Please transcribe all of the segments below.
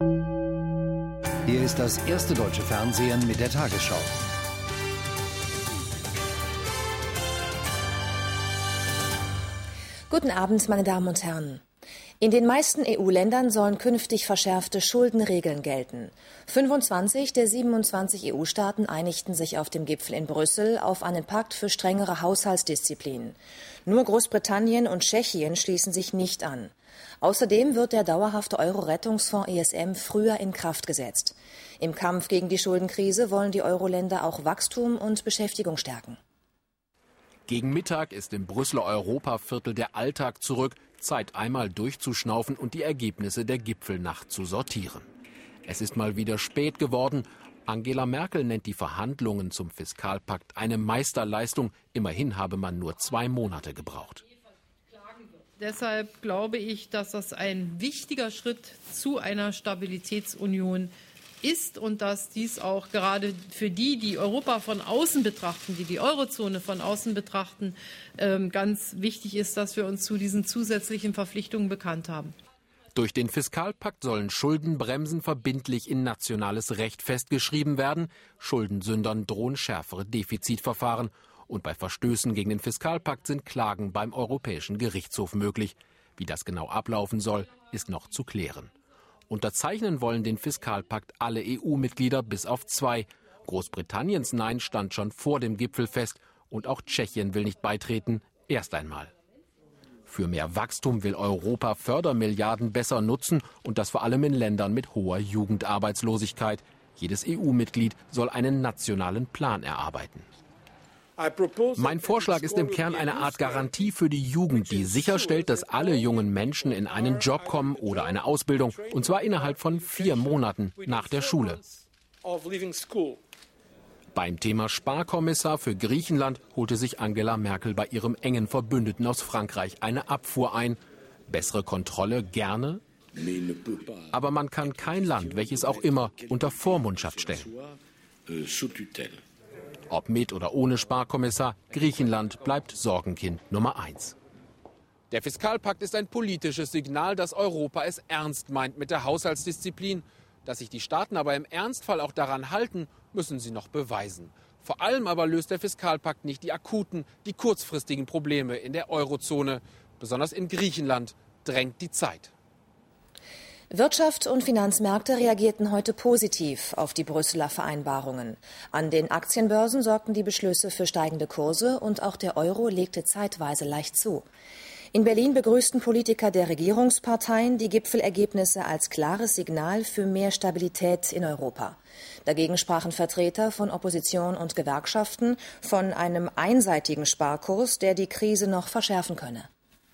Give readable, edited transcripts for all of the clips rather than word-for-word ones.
Hier ist das erste deutsche Fernsehen mit der Tagesschau. Guten Abend, meine Damen und Herren. In den meisten EU-Ländern sollen künftig verschärfte Schuldenregeln gelten. 25 der 27 EU-Staaten einigten sich auf dem Gipfel in Brüssel auf einen Pakt für strengere Haushaltsdisziplin. Nur Großbritannien und Tschechien schließen sich nicht an. Außerdem wird der dauerhafte Euro-Rettungsfonds ESM früher in Kraft gesetzt. Im Kampf gegen die Schuldenkrise wollen die Euro-Länder auch Wachstum und Beschäftigung stärken. Gegen Mittag ist im Brüsseler Europaviertel der Alltag zurück. Zeit, einmal durchzuschnaufen und die Ergebnisse der Gipfelnacht zu sortieren. Es ist mal wieder spät geworden. Angela Merkel nennt die Verhandlungen zum Fiskalpakt eine Meisterleistung. Immerhin habe man nur 2 Monate gebraucht. Deshalb glaube ich, dass das ein wichtiger Schritt zu einer Stabilitätsunion ist und dass dies auch gerade für die Europa von außen betrachten, die Eurozone von außen betrachten, ganz wichtig ist, dass wir uns zu diesen zusätzlichen Verpflichtungen bekannt haben. Durch den Fiskalpakt sollen Schuldenbremsen verbindlich in nationales Recht festgeschrieben werden. Schuldensündern drohen schärfere Defizitverfahren. Und bei Verstößen gegen den Fiskalpakt sind Klagen beim Europäischen Gerichtshof möglich. Wie das genau ablaufen soll, ist noch zu klären. Unterzeichnen wollen den Fiskalpakt alle EU-Mitglieder bis auf 2. Großbritanniens Nein stand schon vor dem Gipfel fest und auch Tschechien will nicht beitreten, erst einmal. Für mehr Wachstum will Europa Fördermilliarden besser nutzen und das vor allem in Ländern mit hoher Jugendarbeitslosigkeit. Jedes EU-Mitglied soll einen nationalen Plan erarbeiten. Mein Vorschlag ist im Kern eine Art Garantie für die Jugend, die sicherstellt, dass alle jungen Menschen in einen Job kommen oder eine Ausbildung, und zwar innerhalb von 4 Monaten nach der Schule. Beim Thema Sparkommissar für Griechenland holte sich Angela Merkel bei ihrem engen Verbündeten aus Frankreich eine Abfuhr ein. Bessere Kontrolle gerne, aber man kann kein Land, welches auch immer, unter Vormundschaft stellen. Ob mit oder ohne Sparkommissar, Griechenland bleibt Sorgenkind Nummer 1. Der Fiskalpakt ist ein politisches Signal, dass Europa es ernst meint mit der Haushaltsdisziplin. Dass sich die Staaten aber im Ernstfall auch daran halten, müssen sie noch beweisen. Vor allem aber löst der Fiskalpakt nicht die akuten, die kurzfristigen Probleme in der Eurozone. Besonders in Griechenland drängt die Zeit. Wirtschaft und Finanzmärkte reagierten heute positiv auf die Brüsseler Vereinbarungen. An den Aktienbörsen sorgten die Beschlüsse für steigende Kurse und auch der Euro legte zeitweise leicht zu. In Berlin begrüßten Politiker der Regierungsparteien die Gipfelergebnisse als klares Signal für mehr Stabilität in Europa. Dagegen sprachen Vertreter von Opposition und Gewerkschaften von einem einseitigen Sparkurs, der die Krise noch verschärfen könne.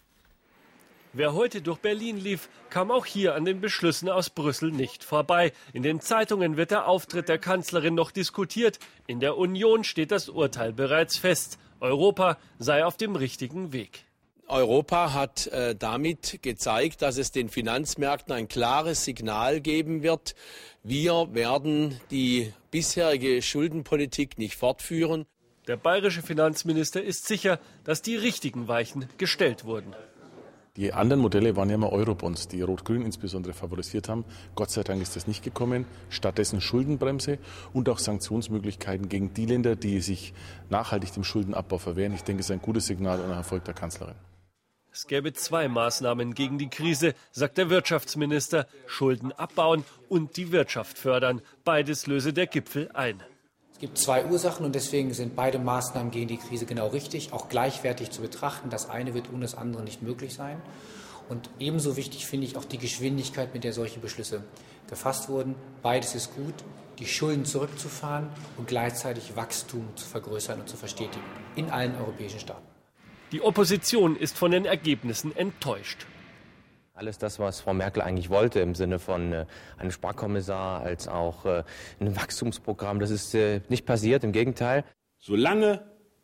Wer heute durch Berlin lief, kam auch hier an den Beschlüssen aus Brüssel nicht vorbei. In den Zeitungen wird der Auftritt der Kanzlerin noch diskutiert. In der Union steht das Urteil bereits fest. Europa sei auf dem richtigen Weg. Europa hat damit gezeigt, dass es den Finanzmärkten ein klares Signal geben wird. Wir werden die bisherige Schuldenpolitik nicht fortführen. Der bayerische Finanzminister ist sicher, dass die richtigen Weichen gestellt wurden. Die anderen Modelle waren ja immer Eurobonds, die Rot-Grün insbesondere favorisiert haben. Gott sei Dank ist das nicht gekommen. Stattdessen Schuldenbremse und auch Sanktionsmöglichkeiten gegen die Länder, die sich nachhaltig dem Schuldenabbau verwehren. Ich denke, es ist ein gutes Signal und ein Erfolg der Kanzlerin. Es gäbe 2 Maßnahmen gegen die Krise, sagt der Wirtschaftsminister. Schulden abbauen und die Wirtschaft fördern. Beides löse der Gipfel ein. Es gibt 2 Ursachen und deswegen sind beide Maßnahmen gegen die Krise genau richtig, auch gleichwertig zu betrachten. Das eine wird ohne das andere nicht möglich sein. Und ebenso wichtig finde ich auch die Geschwindigkeit, mit der solche Beschlüsse gefasst wurden. Beides ist gut, die Schulden zurückzufahren und gleichzeitig Wachstum zu vergrößern und zu verstetigen in allen europäischen Staaten. Die Opposition ist von den Ergebnissen enttäuscht. Alles das, was Frau Merkel eigentlich wollte, im Sinne von einem Sparkommissar als auch einem Wachstumsprogramm, das ist nicht passiert, im Gegenteil. Solange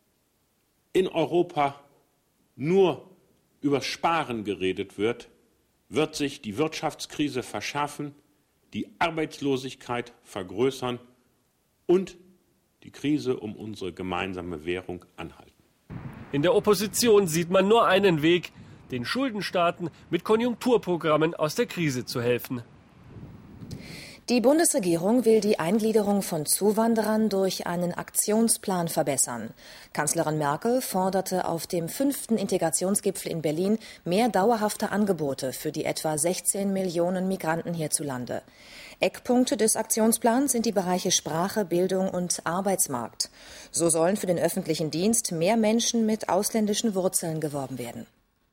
in Europa nur über Sparen geredet wird, wird sich die Wirtschaftskrise verschärfen, die Arbeitslosigkeit vergrößern und die Krise um unsere gemeinsame Währung anhalten. In der Opposition sieht man nur einen Weg, den Schuldenstaaten mit Konjunkturprogrammen aus der Krise zu helfen. Die Bundesregierung will die Eingliederung von Zuwanderern durch einen Aktionsplan verbessern. Kanzlerin Merkel forderte auf dem 5. Integrationsgipfel in Berlin mehr dauerhafte Angebote für die etwa 16 Millionen Migranten hierzulande. Eckpunkte des Aktionsplans sind die Bereiche Sprache, Bildung und Arbeitsmarkt. So sollen für den öffentlichen Dienst mehr Menschen mit ausländischen Wurzeln geworben werden.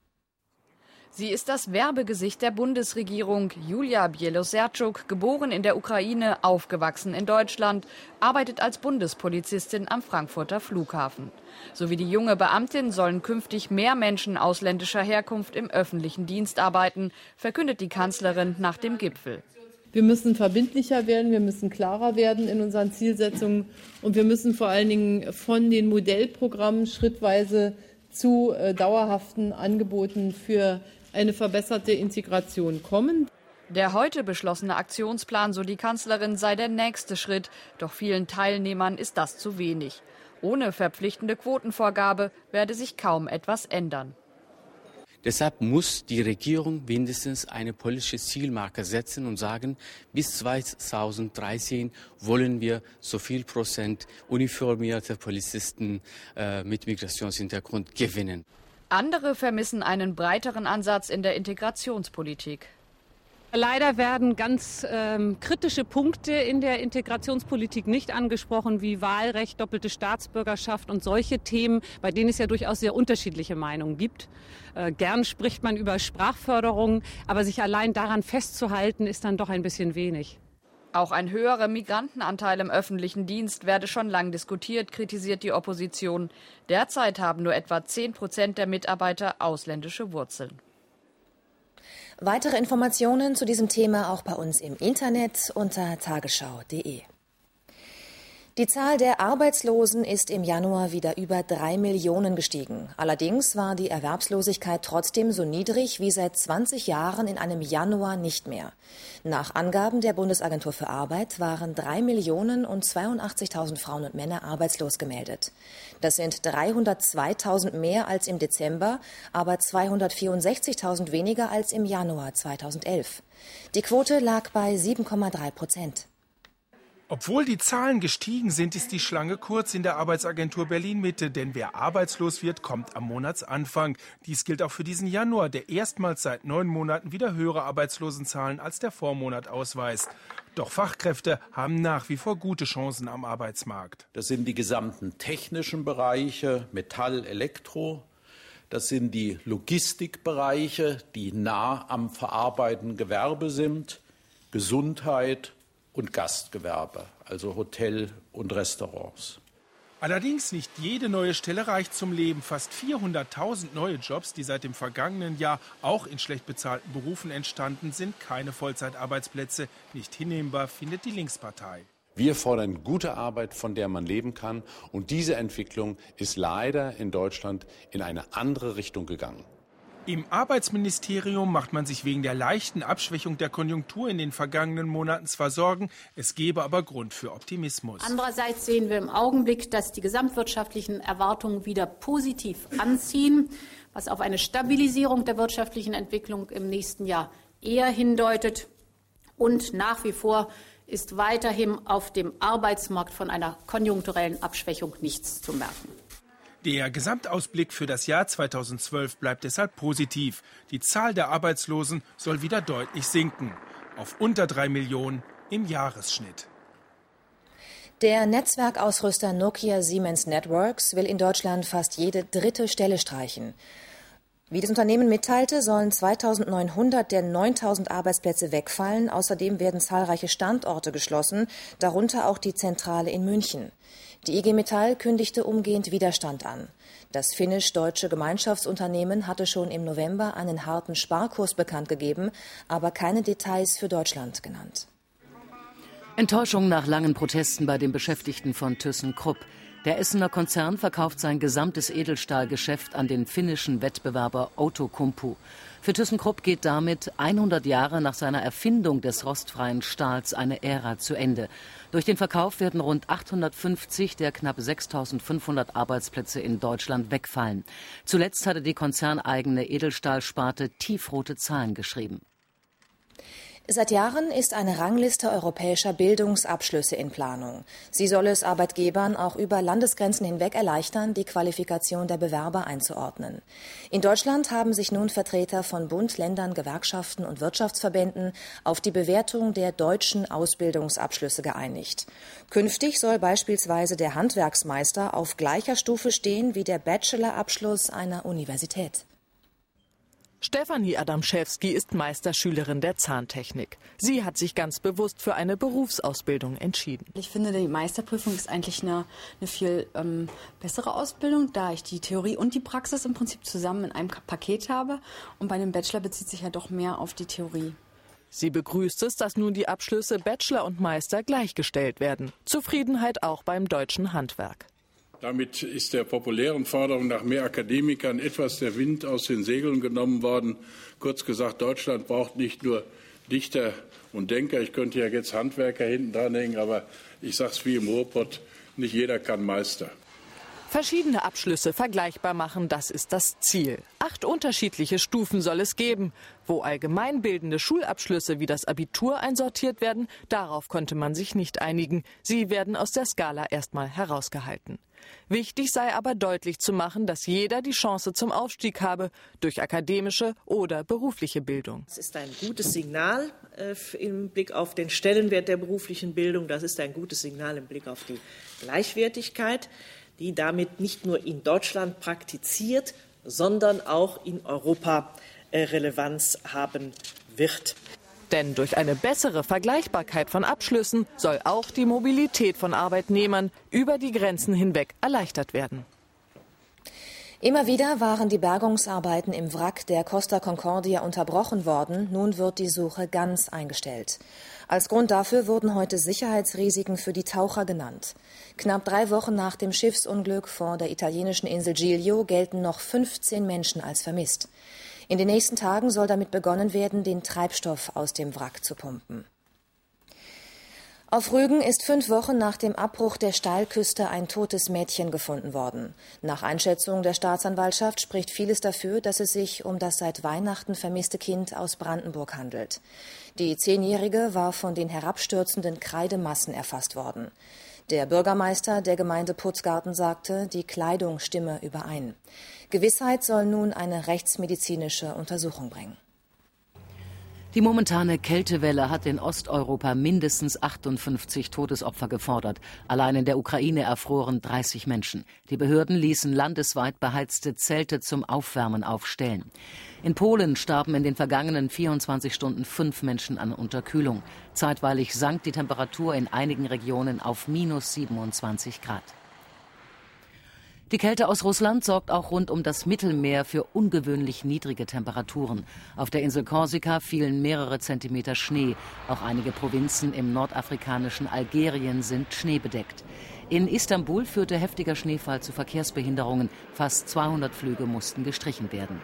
Sie ist das Werbegesicht der Bundesregierung. Julia Bieloserczuk, geboren in der Ukraine, aufgewachsen in Deutschland, arbeitet als Bundespolizistin am Frankfurter Flughafen. So wie die junge Beamtin sollen künftig mehr Menschen ausländischer Herkunft im öffentlichen Dienst arbeiten, verkündet die Kanzlerin nach dem Gipfel. Wir müssen verbindlicher werden, wir müssen klarer werden in unseren Zielsetzungen und wir müssen vor allen Dingen von den Modellprogrammen schrittweise zu dauerhaften Angeboten für eine verbesserte Integration kommen. Der heute beschlossene Aktionsplan, so die Kanzlerin, sei der nächste Schritt. Doch vielen Teilnehmern ist das zu wenig. Ohne verpflichtende Quotenvorgabe werde sich kaum etwas ändern. Deshalb muss die Regierung mindestens eine politische Zielmarke setzen und sagen, bis 2013 wollen wir so viel Prozent uniformierte Polizisten mit Migrationshintergrund gewinnen. Andere vermissen einen breiteren Ansatz in der Integrationspolitik. Leider werden ganz kritische Punkte in der Integrationspolitik nicht angesprochen, wie Wahlrecht, doppelte Staatsbürgerschaft und solche Themen, bei denen es ja durchaus sehr unterschiedliche Meinungen gibt. Gern spricht man über Sprachförderung, aber sich allein daran festzuhalten, ist dann doch ein bisschen wenig. Auch ein höherer Migrantenanteil im öffentlichen Dienst werde schon lang diskutiert, kritisiert die Opposition. Derzeit haben nur etwa 10% der Mitarbeiter ausländische Wurzeln. Weitere Informationen zu diesem Thema auch bei uns im Internet unter tagesschau.de. Die Zahl der Arbeitslosen ist im Januar wieder über 3 Millionen gestiegen. Allerdings war die Erwerbslosigkeit trotzdem so niedrig wie seit 20 Jahren in einem Januar nicht mehr. Nach Angaben der Bundesagentur für Arbeit waren 3.082.000 Frauen und Männer arbeitslos gemeldet. Das sind 302.000 mehr als im Dezember, aber 264.000 weniger als im Januar 2011. Die Quote lag bei 7,3%. Obwohl die Zahlen gestiegen sind, ist die Schlange kurz in der Arbeitsagentur Berlin-Mitte. Denn wer arbeitslos wird, kommt am Monatsanfang. Dies gilt auch für diesen Januar, der erstmals seit 9 Monaten wieder höhere Arbeitslosenzahlen als der Vormonat ausweist. Doch Fachkräfte haben nach wie vor gute Chancen am Arbeitsmarkt. Das sind die gesamten technischen Bereiche, Metall, Elektro. Das sind die Logistikbereiche, die nah am verarbeitenden Gewerbe sind, Gesundheit und Gastgewerbe, also Hotel und Restaurants. Allerdings nicht jede neue Stelle reicht zum Leben. Fast 400.000 neue Jobs, die seit dem vergangenen Jahr auch in schlecht bezahlten Berufen entstanden sind, keine Vollzeitarbeitsplätze. Nicht hinnehmbar, findet die Linkspartei. Wir fordern gute Arbeit, von der man leben kann. Und diese Entwicklung ist leider in Deutschland in eine andere Richtung gegangen. Im Arbeitsministerium macht man sich wegen der leichten Abschwächung der Konjunktur in den vergangenen Monaten zwar Sorgen, es gebe aber Grund für Optimismus. Andererseits sehen wir im Augenblick, dass die gesamtwirtschaftlichen Erwartungen wieder positiv anziehen, was auf eine Stabilisierung der wirtschaftlichen Entwicklung im nächsten Jahr eher hindeutet. Und nach wie vor ist weiterhin auf dem Arbeitsmarkt von einer konjunkturellen Abschwächung nichts zu merken. Der Gesamtausblick für das Jahr 2012 bleibt deshalb positiv. Die Zahl der Arbeitslosen soll wieder deutlich sinken, auf unter 3 Millionen im Jahresschnitt. Der Netzwerkausrüster Nokia Siemens Networks will in Deutschland fast jede 3. Stelle streichen. Wie das Unternehmen mitteilte, sollen 2.900 der 9.000 Arbeitsplätze wegfallen. Außerdem werden zahlreiche Standorte geschlossen, darunter auch die Zentrale in München. Die IG Metall kündigte umgehend Widerstand an. Das finnisch-deutsche Gemeinschaftsunternehmen hatte schon im November einen harten Sparkurs bekannt gegeben, aber keine Details für Deutschland genannt. Enttäuschung nach langen Protesten bei den Beschäftigten von ThyssenKrupp. Der Essener Konzern verkauft sein gesamtes Edelstahlgeschäft an den finnischen Wettbewerber Outokumpu. Für ThyssenKrupp geht damit 100 Jahre nach seiner Erfindung des rostfreien Stahls eine Ära zu Ende. Durch den Verkauf werden rund 850 der knapp 6.500 Arbeitsplätze in Deutschland wegfallen. Zuletzt hatte die konzerneigene Edelstahlsparte tiefrote Zahlen geschrieben. Seit Jahren ist eine Rangliste europäischer Bildungsabschlüsse in Planung. Sie soll es Arbeitgebern auch über Landesgrenzen hinweg erleichtern, die Qualifikation der Bewerber einzuordnen. In Deutschland haben sich nun Vertreter von Bund, Ländern, Gewerkschaften und Wirtschaftsverbänden auf die Bewertung der deutschen Ausbildungsabschlüsse geeinigt. Künftig soll beispielsweise der Handwerksmeister auf gleicher Stufe stehen wie der Bachelorabschluss einer Universität. Stefanie Adamszewski ist Meisterschülerin der Zahntechnik. Sie hat sich ganz bewusst für eine Berufsausbildung entschieden. Ich finde, die Meisterprüfung ist eigentlich eine viel bessere Ausbildung, da ich die Theorie und die Praxis im Prinzip zusammen in einem Paket habe. Und bei einem Bachelor bezieht sich ja doch mehr auf die Theorie. Sie begrüßt es, dass nun die Abschlüsse Bachelor und Meister gleichgestellt werden. Zufriedenheit auch beim deutschen Handwerk. Damit ist der populären Forderung nach mehr Akademikern etwas der Wind aus den Segeln genommen worden. Kurz gesagt, Deutschland braucht nicht nur Dichter und Denker. Ich könnte ja jetzt Handwerker hinten dranhängen, aber ich sage es wie im Ruhrpott, nicht jeder kann Meister. Verschiedene Abschlüsse vergleichbar machen, das ist das Ziel. 8 unterschiedliche Stufen soll es geben. Wo allgemeinbildende Schulabschlüsse wie das Abitur einsortiert werden, darauf konnte man sich nicht einigen. Sie werden aus der Skala erstmal herausgehalten. Wichtig sei aber deutlich zu machen, dass jeder die Chance zum Aufstieg habe, durch akademische oder berufliche Bildung. Das ist ein gutes Signal im Blick auf den Stellenwert der beruflichen Bildung. Das ist ein gutes Signal im Blick auf die Gleichwertigkeit, die damit nicht nur in Deutschland praktiziert, sondern auch in Europa Relevanz haben wird. Denn durch eine bessere Vergleichbarkeit von Abschlüssen soll auch die Mobilität von Arbeitnehmern über die Grenzen hinweg erleichtert werden. Immer wieder waren die Bergungsarbeiten im Wrack der Costa Concordia unterbrochen worden. Nun wird die Suche ganz eingestellt. Als Grund dafür wurden heute Sicherheitsrisiken für die Taucher genannt. Knapp 3 Wochen nach dem Schiffsunglück vor der italienischen Insel Giglio gelten noch 15 Menschen als vermisst. In den nächsten Tagen soll damit begonnen werden, den Treibstoff aus dem Wrack zu pumpen. Auf Rügen ist 5 Wochen nach dem Abbruch der Steilküste ein totes Mädchen gefunden worden. Nach Einschätzung der Staatsanwaltschaft spricht vieles dafür, dass es sich um das seit Weihnachten vermisste Kind aus Brandenburg handelt. Die 10-Jährige war von den herabstürzenden Kreidemassen erfasst worden. Der Bürgermeister der Gemeinde Putzgarten sagte, die Kleidung stimme überein. Gewissheit soll nun eine rechtsmedizinische Untersuchung bringen. Die momentane Kältewelle hat in Osteuropa mindestens 58 Todesopfer gefordert. Allein in der Ukraine erfroren 30 Menschen. Die Behörden ließen landesweit beheizte Zelte zum Aufwärmen aufstellen. In Polen starben in den vergangenen 24 Stunden 5 Menschen an Unterkühlung. Zeitweilig sank die Temperatur in einigen Regionen auf -27 Grad. Die Kälte aus Russland sorgt auch rund um das Mittelmeer für ungewöhnlich niedrige Temperaturen. Auf der Insel Korsika fielen mehrere Zentimeter Schnee. Auch einige Provinzen im nordafrikanischen Algerien sind schneebedeckt. In Istanbul führte heftiger Schneefall zu Verkehrsbehinderungen. Fast 200 Flüge mussten gestrichen werden.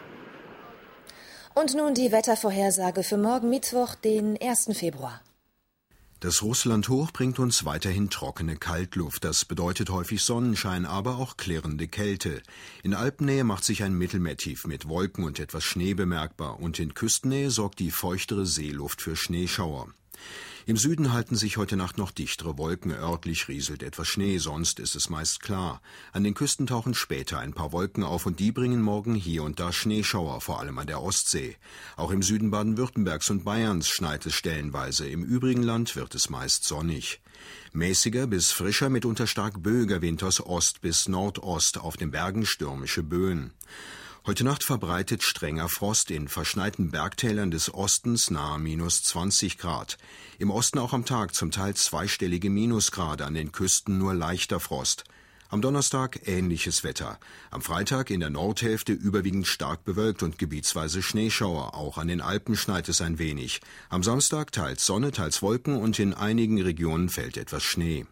Und nun die Wettervorhersage für morgen Mittwoch, den 1. Februar. Das Russlandhoch bringt uns weiterhin trockene Kaltluft. Das bedeutet häufig Sonnenschein, aber auch klirrende Kälte. In Alpennähe macht sich ein Mittelmeertief mit Wolken und etwas Schnee bemerkbar. Und in Küstennähe sorgt die feuchtere Seeluft für Schneeschauer. Im Süden halten sich heute Nacht noch dichtere Wolken, örtlich rieselt etwas Schnee, sonst ist es meist klar. An den Küsten tauchen später ein paar Wolken auf und die bringen morgen hier und da Schneeschauer, vor allem an der Ostsee. Auch im Süden Baden-Württembergs und Bayerns schneit es stellenweise, im übrigen Land wird es meist sonnig. Mäßiger bis frischer, mitunter stark böiger Wind aus Ost bis Nordost, auf den Bergen stürmische Böen. Heute Nacht verbreitet strenger Frost in verschneiten Bergtälern des Ostens nahe -20 Grad. Im Osten auch am Tag zum Teil zweistellige Minusgrade, an den Küsten nur leichter Frost. Am Donnerstag ähnliches Wetter. Am Freitag in der Nordhälfte überwiegend stark bewölkt und gebietsweise Schneeschauer. Auch an den Alpen schneit es ein wenig. Am Samstag teils Sonne, teils Wolken und in einigen Regionen fällt etwas Schnee.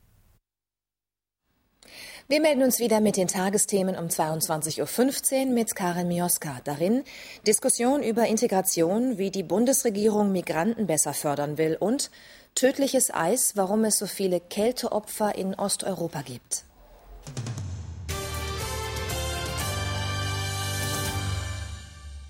Wir melden uns wieder mit den Tagesthemen um 22.15 Uhr mit Karin Mioska. Darin Diskussion über Integration, wie die Bundesregierung Migranten besser fördern will und tödliches Eis, warum es so viele Kälteopfer in Osteuropa gibt.